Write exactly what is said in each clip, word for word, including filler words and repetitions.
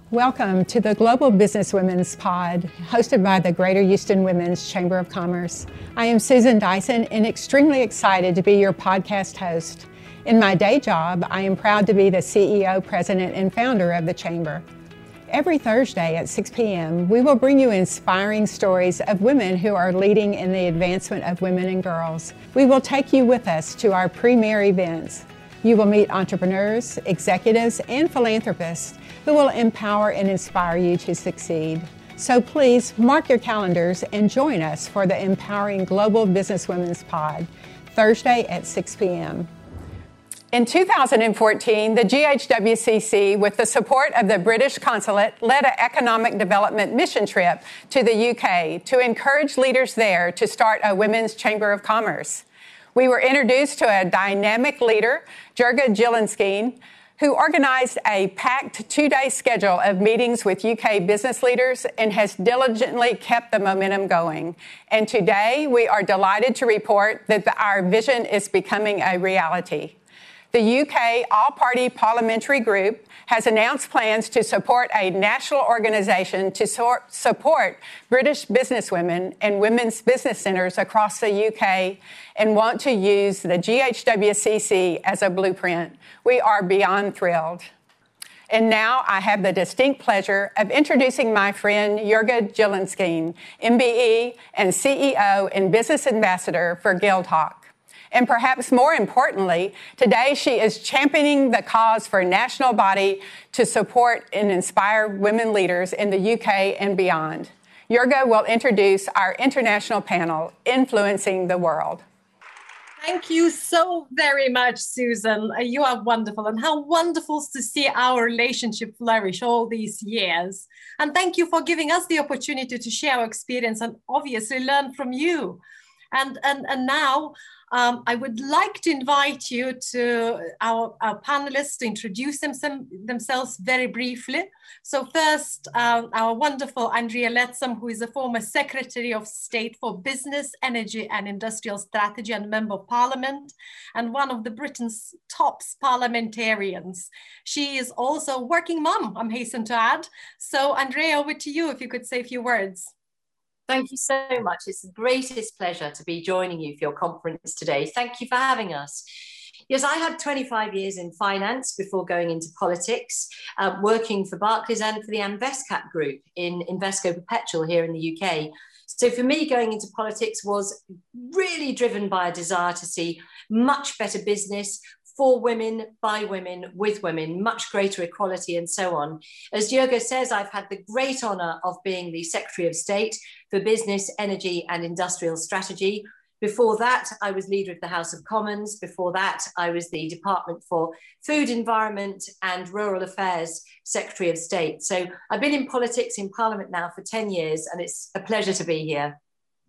Welcome to the Global Business Women's Pod, hosted by the Greater Houston Women's Chamber of Commerce. I am Susan Dyson and extremely excited to be your podcast host. In my day job, I am proud to be the C E O, President, and founder of the Chamber. Every Thursday at six p.m., we will bring you inspiring stories of women who are leading in the advancement of women and girls. We will take you with us to our premier events. You will meet entrepreneurs, executives, and philanthropists who will empower and inspire you to succeed. So please mark your calendars and join us for the Empowering Global Business Women's Pod, Thursday at six p.m. In two thousand fourteen, the G H W C C, with the support of the British Consulate, led an economic development mission trip to the U K to encourage leaders there to start a Women's Chamber of Commerce. We were introduced to a dynamic leader, Jurga Jilenskeen, who organized a packed two-day schedule of meetings with U K business leaders and has diligently kept the momentum going. And today, we are delighted to report that the, our vision is becoming a reality. The U K All-Party Parliamentary Group has announced plans to support a national organization to so- support British businesswomen and women's business centers across the U K and want to use the G H W C C as a blueprint. We are beyond thrilled. And now I have the distinct pleasure of introducing my friend Jurga Jilenskeen, M B E and C E O and Business Ambassador for Guildhawk. And perhaps more importantly, today she is championing the cause for a national body to support and inspire women leaders in the U K and beyond. Jurga will introduce our international panel, Influencing the World. Thank you so very much, Susan. You are wonderful, and how wonderful to see our relationship flourish all these years. And thank you for giving us the opportunity to share our experience and obviously learn from you. And, and, and now, Um, I would like to invite you to our, our panelists to introduce them, some, themselves very briefly. So first, uh, our wonderful Andrea Leadsom, who is a former Secretary of State for Business, Energy and Industrial Strategy and Member of Parliament, and one of the Britain's top parliamentarians. She is also a working mom, I'm hasten to add. So Andrea, over to you, if you could say a few words. Thank you so much. It's the greatest pleasure to be joining you for your conference today. Thank you for having us. Yes, I had twenty-five years in finance before going into politics, uh, working for Barclays and for the Investcap Group in Invesco Perpetual here in the U K. So for me, going into politics was really driven by a desire to see much better business for women, by women, with women, much greater equality and so on. As Jurga says, I've had the great honour of being the Secretary of State for Business, Energy and Industrial Strategy. Before that, I was leader of the House of Commons. Before that, I was the Department for Food, Environment and Rural Affairs Secretary of State. So I've been in politics in Parliament now for ten years, and it's a pleasure to be here.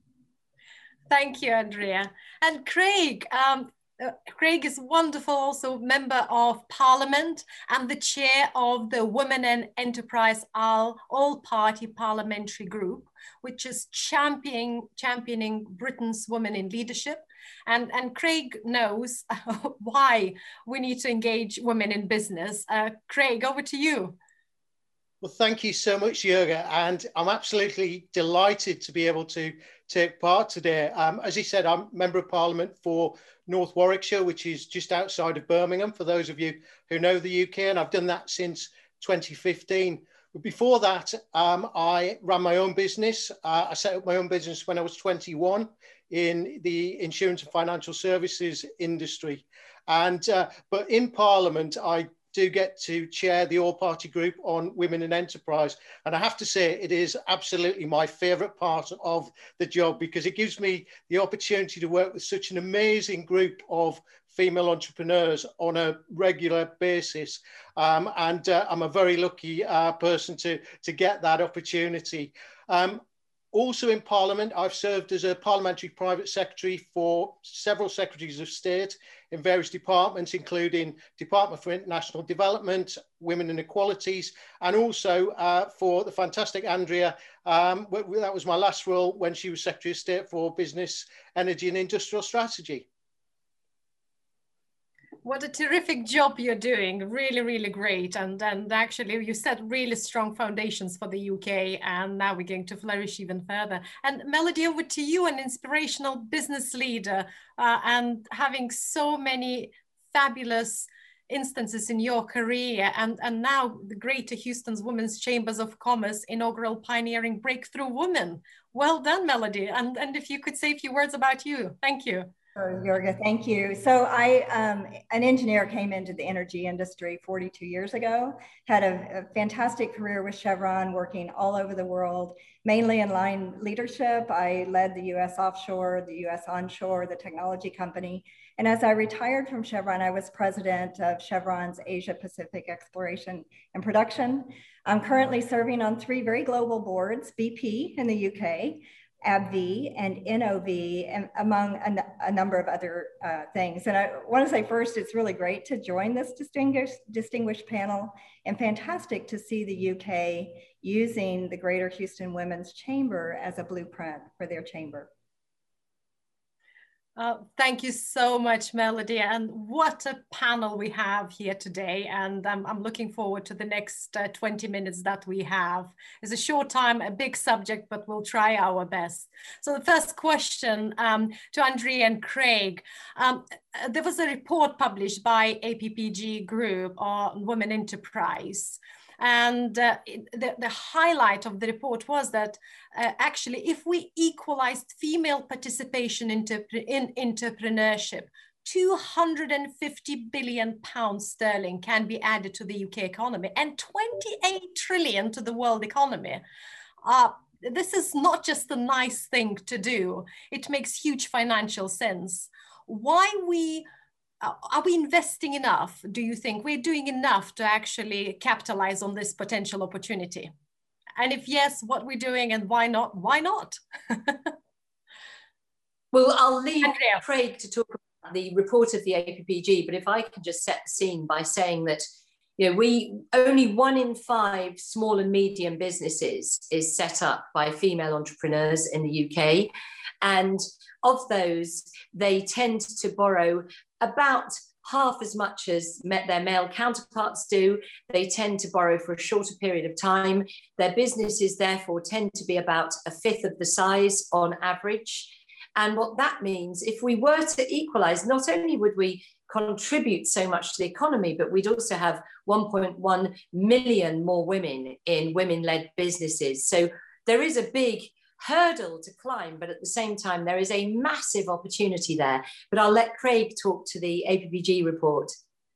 Thank you, Andrea. And Craig, um, Uh, Craig is wonderful, also member of Parliament and the chair of the Women and Enterprise All, All-Party Parliamentary Group, which is championing, championing Britain's women in leadership. And, and Craig knows uh, why we need to engage women in business. Uh, Craig, over to you. Well, thank you so much, Jurga, and I'm absolutely delighted to be able to take part today. Um, as he said, I'm Member of Parliament for North Warwickshire, which is just outside of Birmingham, for those of you who know the U K, and I've done that since twenty fifteen. But before that, um, I ran my own business. Uh, I set up my own business when I was twenty-one in the insurance and financial services industry. And uh, but in Parliament, I do get to chair the all-party group on women in enterprise. And I have to say, it is absolutely my favourite part of the job, because it gives me the opportunity to work with such an amazing group of female entrepreneurs on a regular basis. Um, and uh, I'm a very lucky uh, person to, to get that opportunity. Um, Also in Parliament, I've served as a parliamentary private secretary for several secretaries of state in various departments, including Department for International Development, Women and Equalities, and also uh, for the fantastic Andrea. Um, that was my last role when she was Secretary of State for Business, Energy and Industrial Strategy. What a terrific job you're doing. Really, really great. And, and actually, you set really strong foundations for the U K, and now we're going to flourish even further. And Melody, over to you, an inspirational business leader, uh, and having so many fabulous instances in your career, and, and now the Greater Houston's Women's Chambers of Commerce inaugural pioneering Breakthrough Women. Well done, Melody. And, and if you could say a few words about you. Thank you. Sure, Jorge, thank you. So I, um, an engineer, came into the energy industry forty-two years ago, had a, a fantastic career with Chevron, working all over the world, mainly in line leadership. I led the U S offshore, the U S onshore, the technology company. And as I retired from Chevron, I was president of Chevron's Asia Pacific Exploration and Production. I'm currently serving on three very global boards, B P in the U K, AbbVie and N O V, and among a, a number of other uh, things. And I want to say first, it's really great to join this distinguished, distinguished panel, and fantastic to see the U K using the Greater Houston Women's Chamber as a blueprint for their chamber. Uh, thank you so much, Melody. And what a panel we have here today. And um, I'm looking forward to the next uh, twenty minutes that we have. It's a short time, a big subject, but we'll try our best. So the first question um, to Andrea and Craig. Um, there was a report published by A P P G Group on women enterprise. And uh, the, the highlight of the report was that uh, actually, if we equalized female participation into, in entrepreneurship, two hundred fifty billion pounds sterling can be added to the U K economy and twenty-eight trillion to the world economy. Uh, this is not just a nice thing to do. It makes huge financial sense. Why we Are we investing enough? Do you think we're doing enough to actually capitalize on this potential opportunity? And if yes, what we're doing, and why not? Why not? Well, I'll leave Andrea. Craig to talk about the report of the A P P G, but if I can just set the scene by saying that, you know, we only one in five small and medium businesses is set up by female entrepreneurs in the U K. And of those, they tend to borrow about half as much as their male counterparts do. They tend to borrow for a shorter period of time. Their businesses therefore tend to be about a fifth of the size on average. And what that means, if we were to equalize, not only would we contribute so much to the economy, but we'd also have one point one million more women in women-led businesses. So there is a big hurdle to climb, but at the same time, there is a massive opportunity there. But I'll let Craig talk to the A P P G report.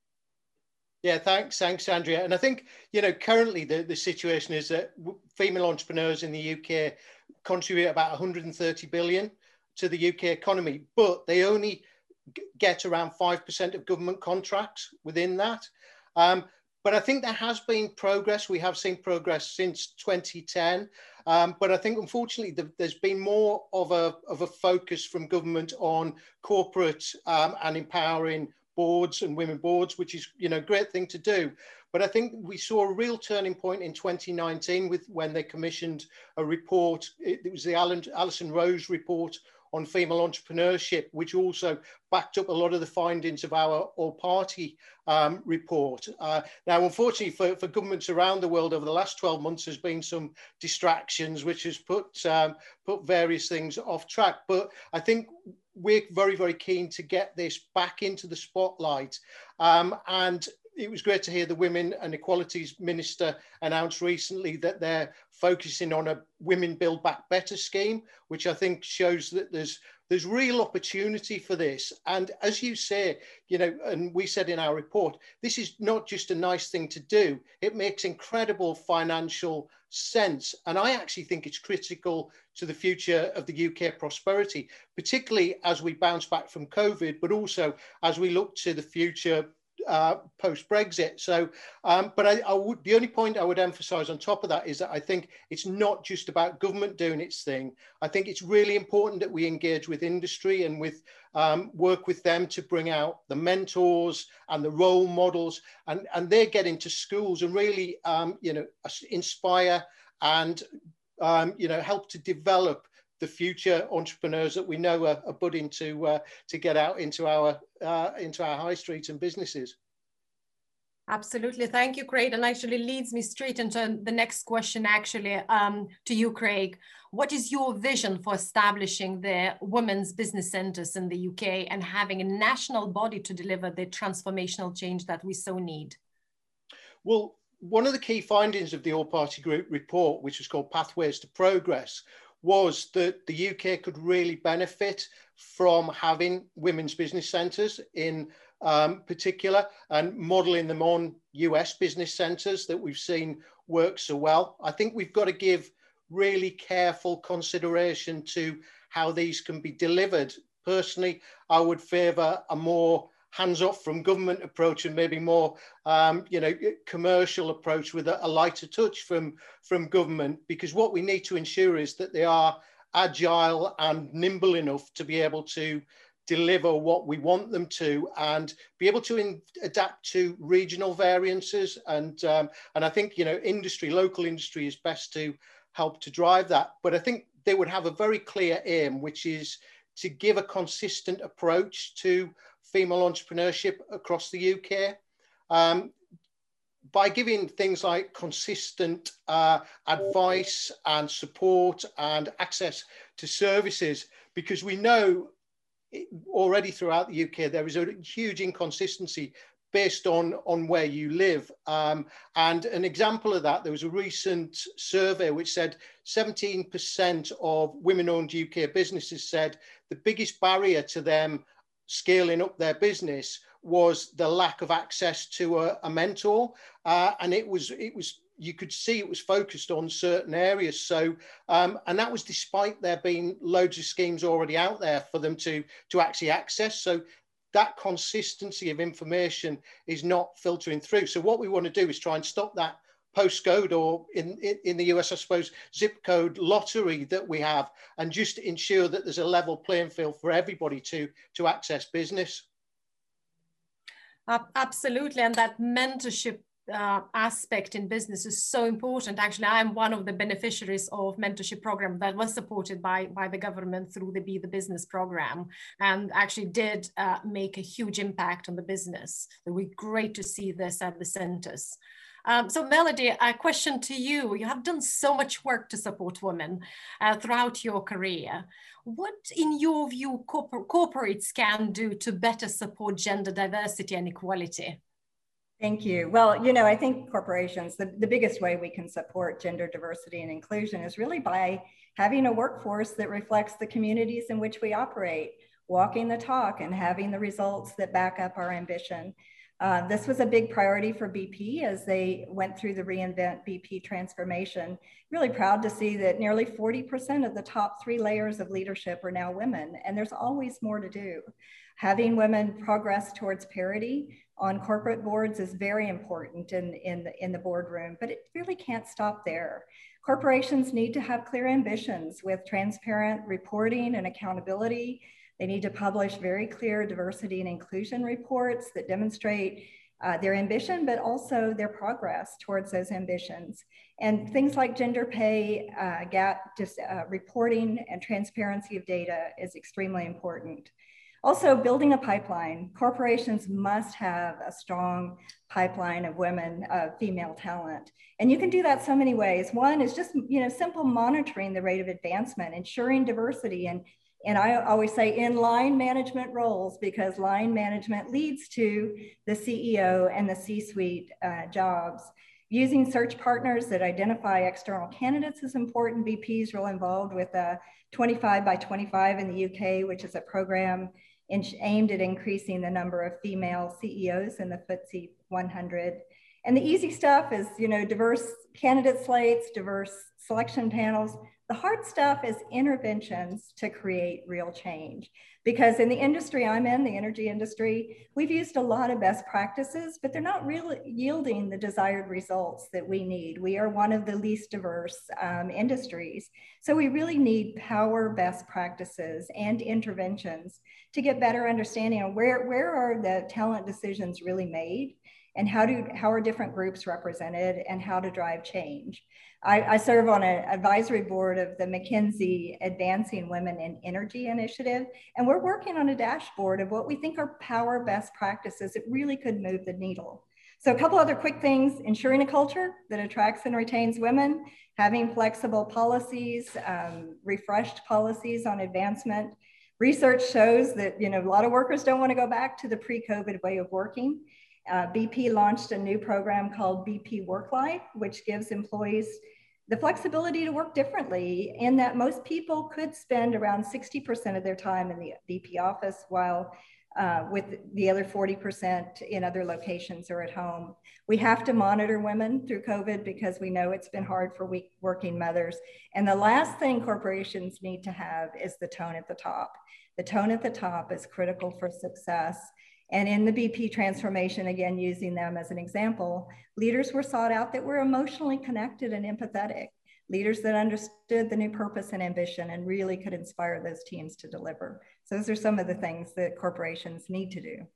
Yeah, thanks, thanks, Andrea. And I think, you know, currently the, the situation is that female entrepreneurs in the U K contribute about one hundred thirty billion to the U K economy, but they only get around five percent of government contracts within that. Um, But I think there has been progress. We have seen progress since twenty ten. Um, but I think, unfortunately, the, there's been more of a, of a focus from government on corporate um, and empowering boards and women boards, which is, you know, a great thing to do. But I think we saw a real turning point in twenty nineteen with when they commissioned a report. It, it was the Alan, Alison Rose report on female entrepreneurship, which also backed up a lot of the findings of our all-party um, report. Uh, now, unfortunately, for, for governments around the world over the last twelve months, there's been some distractions, which has put, um, put various things off track. But I think we're very, very keen to get this back into the spotlight. Um, and it was great to hear the Women and Equalities Minister announce recently that they're focusing on a Women Build Back Better scheme, which I think shows that there's there's real opportunity for this. And as you say, you know, and we said in our report, this is not just a nice thing to do. It makes incredible financial sense. And I actually think it's critical to the future of the U K prosperity, particularly as we bounce back from COVID, but also as we look to the future Uh, post-Brexit. So, um, but I, I would, the only point I would emphasize on top of that is that I think it's not just about government doing its thing. I think it's really important that we engage with industry and with um, work with them to bring out the mentors and the role models, and, and they get into schools and really, um, you know, inspire and, um, you know, help to develop the future entrepreneurs that we know are, are budding to uh, to get out into our uh, into our high streets and businesses. Absolutely. Thank you, Craig. And actually leads me straight into the next question, actually, um, to you, Craig. What is your vision for establishing the women's business centers in the U K and having a national body to deliver the transformational change that we so need? Well, one of the key findings of the All-Party Group report, which was called Pathways to Progress, was that the U K could really benefit from having women's business centres in um, particular, and modelling them on U S business centres that we've seen work so well. I think we've got to give really careful consideration to how these can be delivered. Personally, I would favour a more hands-off from government approach and maybe more, um, you know, commercial approach with a, a lighter touch from, from government, because what we need to ensure is that they are agile and nimble enough to be able to deliver what we want them to and be able to in, adapt to regional variances. And, um, and I think, you know, industry, local industry is best to help to drive that. But I think they would have a very clear aim, which is to give a consistent approach to female entrepreneurship across the U K. Um, by giving things like consistent uh, advice and support and access to services, because we know already throughout the U K there is a huge inconsistency based on, on where you live. Um, and an example of that, there was a recent survey which said seventeen percent of women-owned U K businesses said the biggest barrier to them scaling up their business was the lack of access to a, a mentor. Uh, and it was, it was, you could see it was focused on certain areas. So, um, and that was despite there being loads of schemes already out there for them to, to actually access. So that consistency of information is not filtering through. So what we want to do is try and stop that postcode, or in, in, in the U S, I suppose, zip code lottery that we have, and just ensure that there's a level playing field for everybody to, to access business. Uh, absolutely. And that mentorship uh, aspect in business is so important. Actually, I'm one of the beneficiaries of mentorship program that was supported by, by the government through the Be the Business program, and actually did uh, make a huge impact on the business. It would be great to see this at the centers. Um, so Melody, a question to you. You have done so much work to support women uh, throughout your career. What, in your view, corpor corporates can do to better support gender diversity and equality? Thank you. Well, you know, I think corporations, the, the biggest way we can support gender diversity and inclusion is really by having a workforce that reflects the communities in which we operate, walking the talk and having the results that back up our ambition. Uh, this was a big priority for B P as they went through the Reinvent B P transformation. Really proud to see that nearly forty percent of the top three layers of leadership are now women, and there's always more to do. Having women progress towards parity on corporate boards is very important in, in, the, in the boardroom, but it really can't stop there. Corporations need to have clear ambitions with transparent reporting and accountability. They need to publish very clear diversity and inclusion reports that demonstrate uh, their ambition, but also their progress towards those ambitions. And things like gender pay, uh, gap just, uh, reporting and transparency of data is extremely important. Also, building a pipeline. Corporations must have a strong pipeline of women, uh, female talent. And you can do that so many ways. One is just, you know, simple monitoring the rate of advancement, ensuring diversity, and And I always say in line management roles, because line management leads to the C E O and the C-suite uh, jobs. Using search partners that identify external candidates is important. B P's real involved with a twenty-five by twenty-five in the U K, which is a program in, aimed at increasing the number of female C E Os in the F T S E one hundred. And the easy stuff is, you know, diverse candidate slates, diverse selection panels. The hard stuff is interventions to create real change. Because in the industry I'm in, the energy industry, we've used a lot of best practices, but they're not really yielding the desired results that we need. We are one of the least diverse um, industries. So we really need power best practices and interventions to get better understanding of where, where are the talent decisions really made, and how do how are different groups represented and how to drive change. I, I serve on an advisory board of the McKinsey Advancing Women in Energy initiative, and we're working on a dashboard of what we think are power best practices that really could move the needle. So a couple other quick things: ensuring a culture that attracts and retains women, having flexible policies, um, refreshed policies on advancement. Research shows that, you know, a lot of workers don't want to go back to the pre-COVID way of working. Uh, B P launched a new program called B P Work Life, which gives employees the flexibility to work differently, in that most people could spend around sixty percent of their time in the B P office, while uh, with the other forty percent in other locations or at home. We have to monitor women through COVID because we know it's been hard for weak working mothers. And the last thing corporations need to have is the tone at the top. The tone at the top is critical for success. And in the B P transformation, again, using them as an example, leaders were sought out that were emotionally connected and empathetic, leaders that understood the new purpose and ambition and really could inspire those teams to deliver. So those are some of the things that corporations need to do.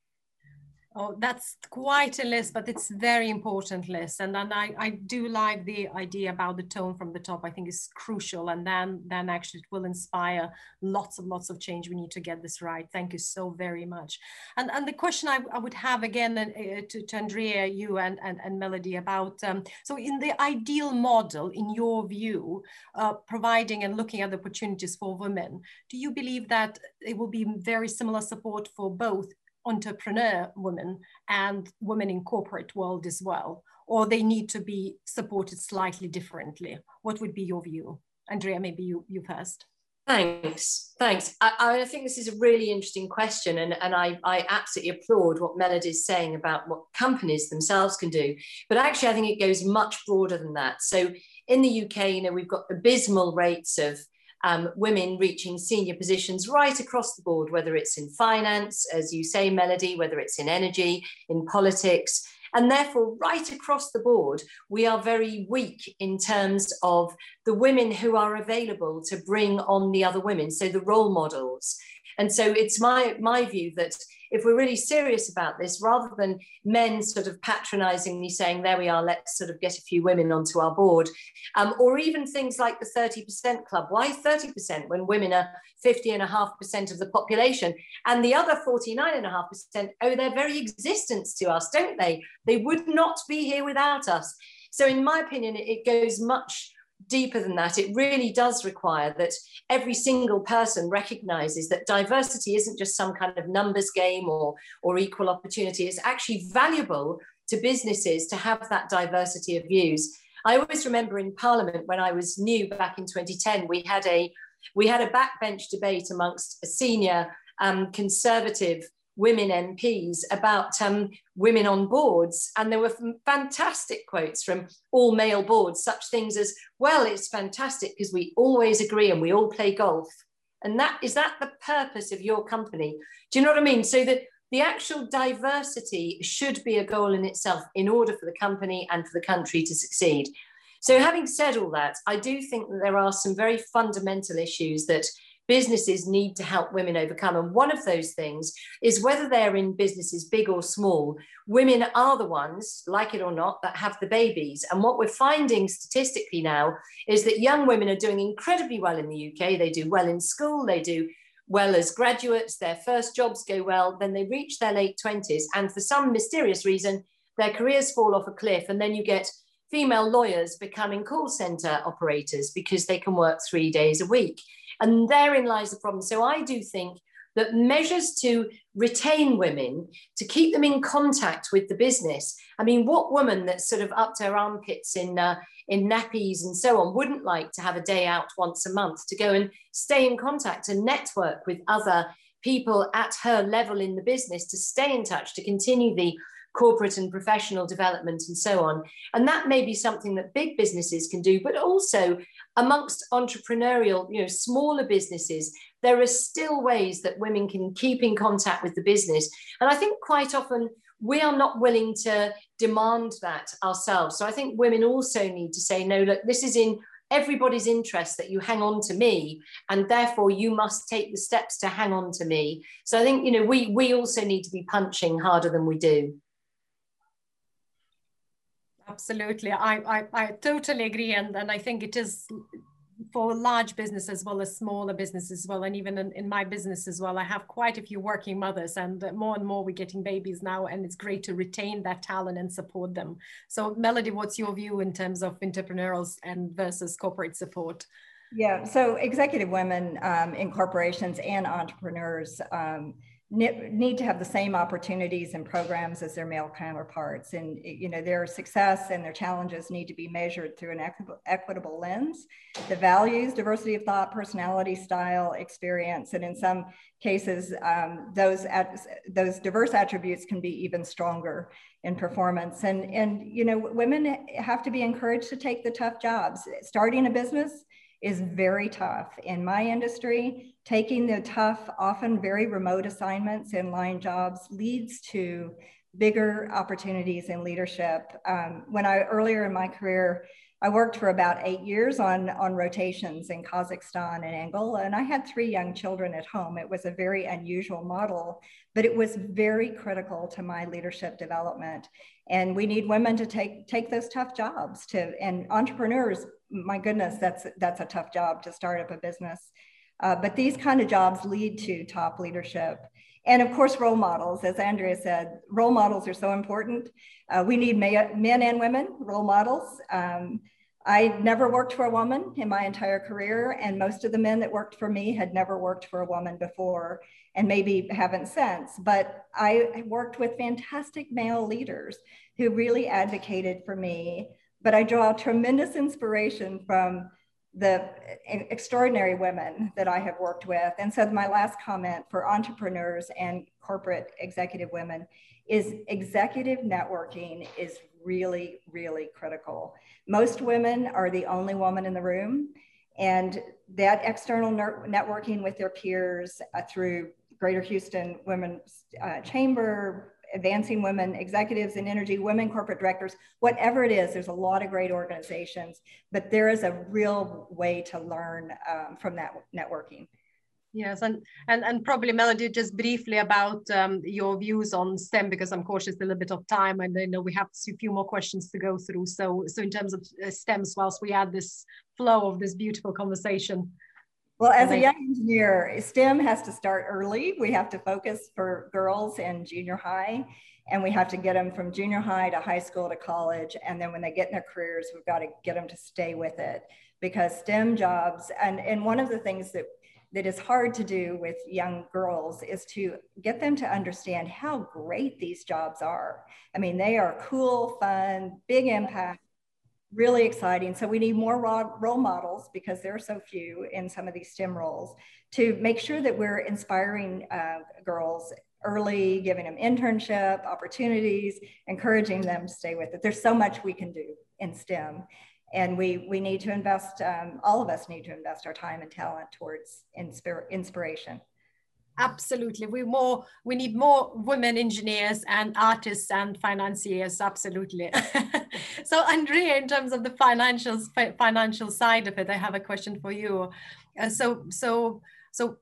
Oh, that's quite a list, but it's a very important list. And then I, I do like the idea about the tone from the top. I think is crucial. And then, then actually it will inspire lots and lots of change. We need to get this right. Thank you so very much. And, and the question I, I would have again uh, to, to Andrea, you and, and, and Melody about, um, so in the ideal model, in your view, uh, providing and looking at the opportunities for women, do you believe that it will be very similar support for both entrepreneur women and women in corporate world as well, or they need to be supported slightly differently? What would be your view? Andrea, maybe you, you first. Thanks, thanks. I, I think this is a really interesting question, and, and I, I absolutely applaud what Melody is saying about what companies themselves can do. But actually, I think it goes much broader than that. So in the U K, you know, we've got abysmal rates of Um, women reaching senior positions right across the board, whether it's in finance, as you say, Melody, whether it's in energy, in politics, and therefore right across the board, we are very weak in terms of the women who are available to bring on the other women, so the role models. And so it's my, my view that if we're really serious about this, rather than men sort of patronizingly saying, there we are, let's sort of get a few women onto our board, um, or even things like the thirty percent club. Why thirty percent when women are fifty and a half percent of the population, and the other forty-nine and a half percent owe their very existence to us, don't they? They would not be here without us. So in my opinion, it goes much deeper than that. It really does require that every single person recognizes that diversity isn't just some kind of numbers game or, or equal opportunity. It's actually valuable to businesses to have that diversity of views. I always remember in Parliament when I was new back in twenty ten, we had a, we had a backbench debate amongst senior um, Conservative women M Ps about um, women on boards. And there were fantastic quotes from all male boards, such things as, well, it's fantastic because we always agree and we all play golf. And that, is that the purpose of your company? Do you know what I mean? So that the actual diversity should be a goal in itself in order for the company and for the country to succeed. So having said all that, I do think that there are some very fundamental issues that businesses need to help women overcome. And one of those things is whether they're in businesses big or small, women are the ones, like it or not, that have the babies. And what we're finding statistically now is that young women are doing incredibly well in the U K. They do well in school, they do well as graduates, their first jobs go well, then they reach their late twenties. And for some mysterious reason, their careers fall off a cliff. And then you get female lawyers becoming call center operators because they can work three days a week. And therein lies the problem. So I do think that measures to retain women, to keep them in contact with the business. I mean, what woman that's sort of up to her armpits in, uh, in nappies and so on wouldn't like to have a day out once a month to go and stay in contact and network with other people at her level in the business, to stay in touch, to continue the corporate and professional development and so on. And that may be something that big businesses can do, but also amongst entrepreneurial, you know, smaller businesses, there are still ways that women can keep in contact with the business. And I think quite often we are not willing to demand that ourselves. So I think women also need to say, no, look, this is in everybody's interest that you hang on to me, and therefore you must take the steps to hang on to me. So I think, you know, we, we also need to be punching harder than we do. Absolutely. I, I, I totally agree. And, and I think it is for large business as well as smaller businesses as well. And even in, in my business as well, I have quite a few working mothers, and more and more we're getting babies now, and it's great to retain that talent and support them. So Melody, what's your view in terms of entrepreneurs and versus corporate support? Yeah, so executive women um, in corporations and entrepreneurs um, need to have the same opportunities and programs as their male counterparts. And, you know, their success and their challenges need to be measured through an equi- equitable lens. The values, diversity of thought, personality, style, experience, and in some cases, um, those, at, those diverse attributes can be even stronger in performance. And, and, you know, women have to be encouraged to take the tough jobs. Starting a business is very tough. In my industry, taking the tough, often very remote assignments and line jobs leads to bigger opportunities in leadership. Um, when I, earlier in my career, I worked for about eight years on, on rotations in Kazakhstan and Angola, and I had three young children at home. It was a very unusual model, but it was very critical to my leadership development. And we need women to take, take those tough jobs to, and entrepreneurs, my goodness, that's, that's a tough job to start up a business. Uh, but these kind of jobs lead to top leadership. And of course, role models, as Andrea said, role models are so important. Uh, we need men and women role models. Um, I never worked for a woman in my entire career, and most of the men that worked for me had never worked for a woman before, and maybe haven't since. But I worked with fantastic male leaders who really advocated for me. But I draw tremendous inspiration from the extraordinary women that I have worked with. And so my last comment for entrepreneurs and corporate executive women is executive networking is really, really critical. Most women are the only woman in the room, and that external networking with their peers uh, through Greater Houston Women's uh, Chamber, Advancing Women Executives in Energy, Women Corporate Directors, whatever it is, there's a lot of great organizations, but there is a real way to learn um, from that networking. Yes, and, and, and probably Melody, just briefly about um, your views on STEM, because I'm cautious a little bit of time, and I know we have a few more questions to go through. So, so in terms of uh, STEMs, whilst we add this flow of this beautiful conversation. Well, as a young engineer, STEM has to start early. We have to focus for girls in junior high, and we have to get them from junior high to high school to college. And then when they get in their careers, we've got to get them to stay with it, because STEM jobs, and, and one of the things that that is hard to do with young girls is to get them to understand how great these jobs are. I mean, they are cool, fun, big impact, really exciting. So we need more role models, because there are so few in some of these STEM roles, to make sure that we're inspiring uh, girls early, giving them internship opportunities, encouraging them to stay with it. There's so much we can do in STEM. And we, we need to invest, um, all of us need to invest our time and talent towards inspir inspiration. Absolutely. We more we need more women engineers and artists and financiers. Absolutely. So Andrea, in terms of the financial financial side of it, I have a question for you. Uh, so so so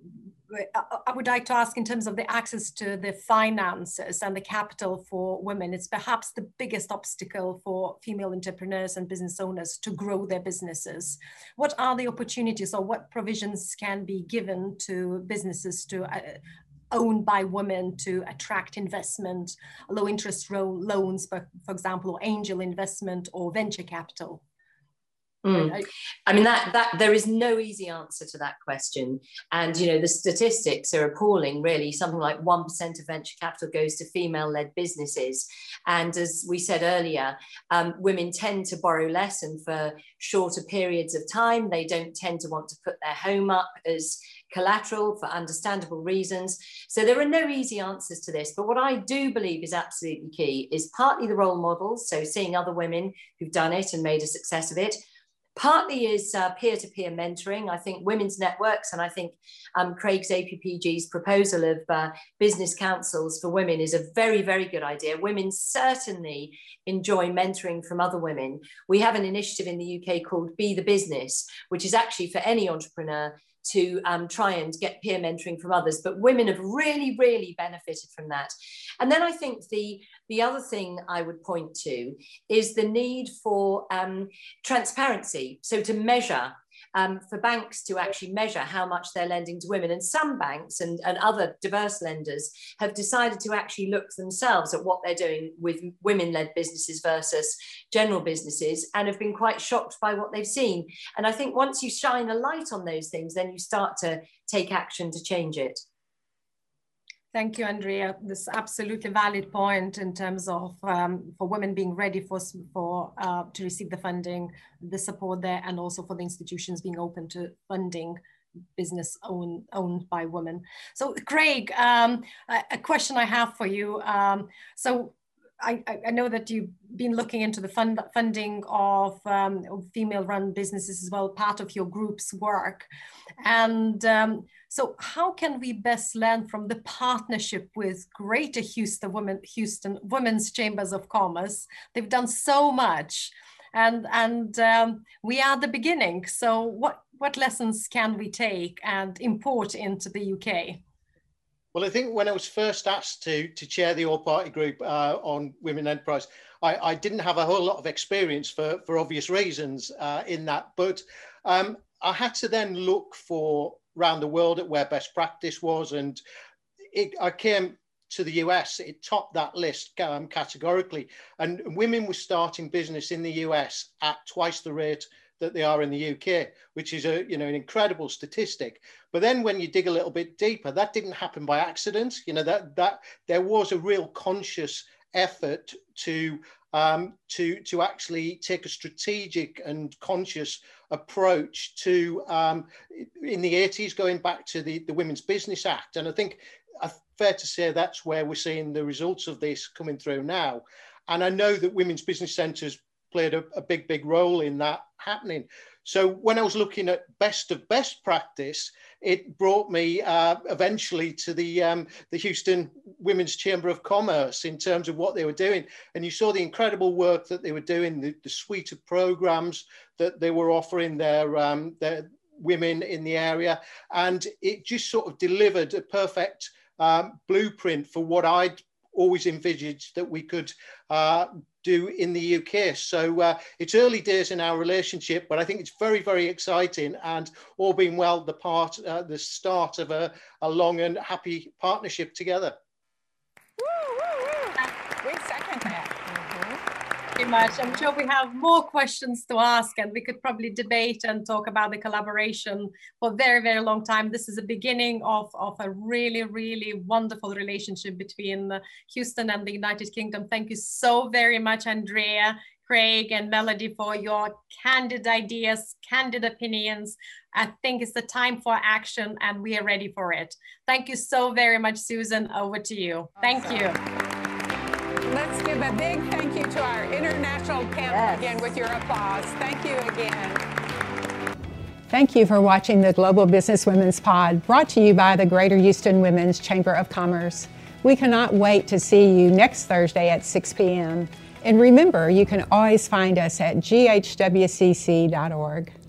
I would like to ask, in terms of the access to the finances and the capital for women, it's perhaps the biggest obstacle for female entrepreneurs and business owners to grow their businesses. What are the opportunities, or what provisions can be given to businesses to uh, owned by women to attract investment, low interest loans, for, for example, or angel investment or venture capital? Mm. I mean, that that there is no easy answer to that question. And, you know, the statistics are appalling, really. Something like one percent of venture capital goes to female-led businesses. And as we said earlier, um, women tend to borrow less and for shorter periods of time. They don't tend to want to put their home up as collateral for understandable reasons. So there are no easy answers to this. But what I do believe is absolutely key is partly the role models, so seeing other women who've done it and made a success of it. Partly is uh, peer-to-peer mentoring. I think women's networks, and I think um, Craig's A P P G's proposal of uh, business councils for women is a very, very good idea. Women certainly enjoy mentoring from other women. We have an initiative in the U K called Be the Business, which is actually for any entrepreneur to um, try and get peer mentoring from others, but women have really, really benefited from that. And then I think the, the other thing I would point to is the need for um, transparency. So to measure, um, for banks to actually measure how much they're lending to women. And some banks and, and other diverse lenders have decided to actually look themselves at what they're doing with women-led businesses versus general businesses, and have been quite shocked by what they've seen. And I think once you shine a light on those things, then you start to take action to change it. Thank you, Andrea. This is absolutely valid point in terms of um, for women being ready for, for uh, to receive the funding, the support there, and also for the institutions being open to funding business owned, owned by women. So Craig, um, a, a question I have for you. Um, so I, I know that you've been looking into the fund, funding of, um, of female-run businesses as well, part of your group's work. And um, so how can we best learn from the partnership with Greater Houston, Women, Houston Women's Chambers of Commerce? They've done so much, and, and um, we are the beginning. So what, what lessons can we take and import into the U K? Well, I think when I was first asked to, to chair the all-party group uh, on women enterprise, I, I didn't have a whole lot of experience for, for obvious reasons uh, in that. But um, I had to then look for around the world at where best practice was. And it, I came to the U S, it topped that list um, categorically. And women were starting business in the U S at twice the rate that they are in the U K, which is a you know an incredible statistic. But then when you dig a little bit deeper, that didn't happen by accident. You know that that there was a real conscious effort to um, to to actually take a strategic and conscious approach to um, in the eighties, going back to the the Women's Business Act. And I think uh, fair to say that's where we're seeing the results of this coming through now. And I know that women's business centres played a, a big, big role in that happening. So when I was looking at best of best practice, it brought me uh, eventually to the, um, the Houston Women's Chamber of Commerce in terms of what they were doing. And you saw the incredible work that they were doing, the, the suite of programs that they were offering their, um, their women in the area. And it just sort of delivered a perfect um, blueprint for what I'd always envisaged that we could uh, do in the U K. So uh, it's early days in our relationship, but I think it's very, very exciting, and all being well, the part, uh, the start of a, a long and happy partnership together. Woo, woo, woo. We second that. Very much. I'm sure we have more questions to ask, and we could probably debate and talk about the collaboration for a very, very long time. This is the beginning of, of a really, really wonderful relationship between Houston and the United Kingdom. Thank you so very much, Andrea, Craig, and Melody, for your candid ideas, candid opinions. I think it's the time for action, and we are ready for it. Thank you so very much, Susan. Over to you. Thank you. Let's give a big thank you to our international panel Yes. again with your applause. Thank you again. Thank you for watching the Global Business Women's Pod, brought to you by the Greater Houston Women's Chamber of Commerce. We cannot wait to see you next Thursday at six p m And remember, you can always find us at G H W C C dot org.